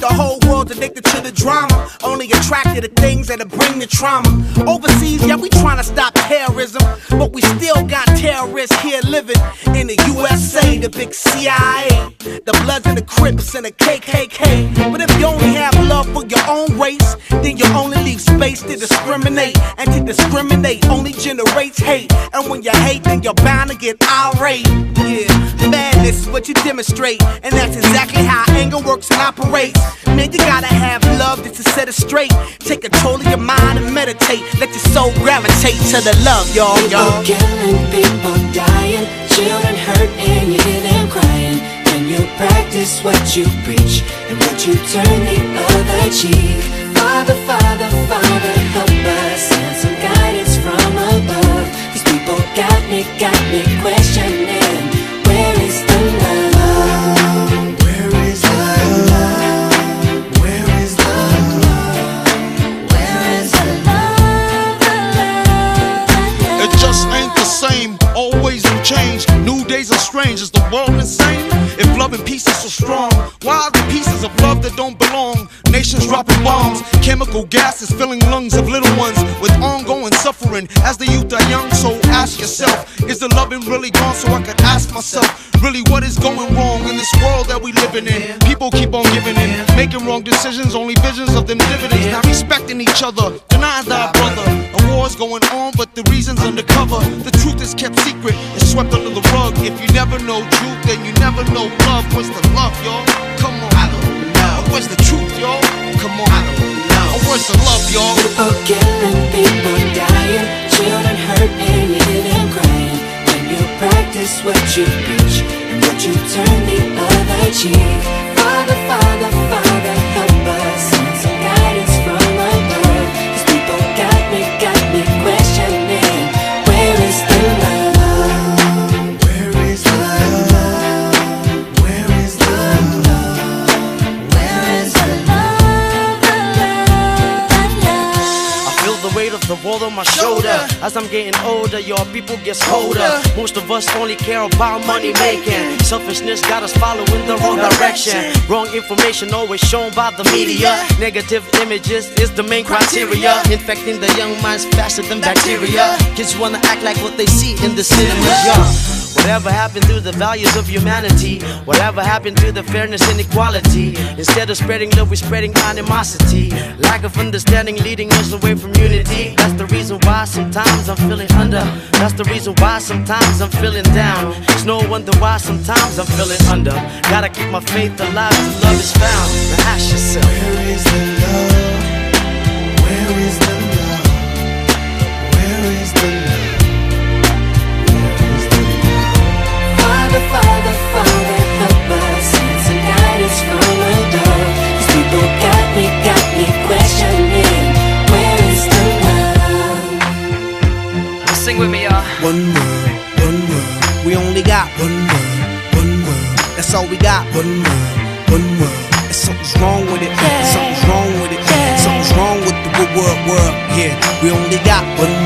the whole world's addicted to the drama, only attracted to things that'll bring the trauma. Overseas, yeah, we tryna stop terrorism, but we still got terrorists here living in the USA, the big CIA, the Bloods and the Crips and the KKK. But if you only have love for your own race, then you only leave space to discriminate, and to discriminate only generates hate. And when you hate, then you're bound to get irate. Yeah, madness is what you demonstrate, and that's exactly how anger works and operates. Man, you gotta have love just to set it straight. Take control of your mind and meditate. Let your soul gravitate to the love, y'all. People killing, people dying, children hurt and you hear them crying. When you practice what you preach and what you turn the other cheek. Father, Father, Father, help us, send some guidance from above. These people got me questioning, where is the love? Where is the love? Where is the love? Where is the love? It just ain't the same, always new change. New days are strange, is the world insane? If love and peace is so strong, why are the pieces of love that don't belong? Nations dropping bombs, chemical gases filling lungs of little ones with ongoing suffering as the youth are young. So ask yourself, is the loving really gone? So I could ask myself, really what is going wrong in this world that we living in? People keep on giving in, making wrong decisions, only visions of them dividends. Not respecting each other, denying thy brother. A war's going on, but the reason's undercover. The truth is kept secret, it's swept under the rug. If you never know truth, then you never know love. What's the love, y'all? Come on, I don't know. Where's the truth, y'all? Come on, I don't know. Where's the love, y'all? People killing, people dying, children hurt and you hear them crying. When you practice what you preach and what you turn the other cheek. Father, Father, Father, help us, send some guidance from above. These people got me questioning, where is the love? Where is the love? Where is the love? Where is the love? I feel the weight of the world on my shoulder. As I'm getting older, your people gets colder. Most of us only care about money making. Selfishness got us following the wrong direction. Wrong information always shown by the media. Negative images is the main criteria, infecting the young minds faster than bacteria. Kids wanna act like what they see in the cinemas, yeah. Whatever happened to the values of humanity? Whatever happened to the fairness and equality? Instead of spreading love, we're spreading animosity. Lack of understanding leading us away from unity. That's the reason why sometimes I'm feeling under. That's the reason why sometimes I'm feeling down. It's no wonder why sometimes I'm feeling under. Gotta keep my faith alive till love is found. Now ask yourself, where is the love? Where is the love? Where is the love? Father, Father, Father, help us, send some guidance from above. These people got me questioning, where is the love? sing with me, y'all. One word, we only got one word, that's all we got. One word, and something's wrong with it, something's wrong with it, something's wrong with the world, yeah, we only got one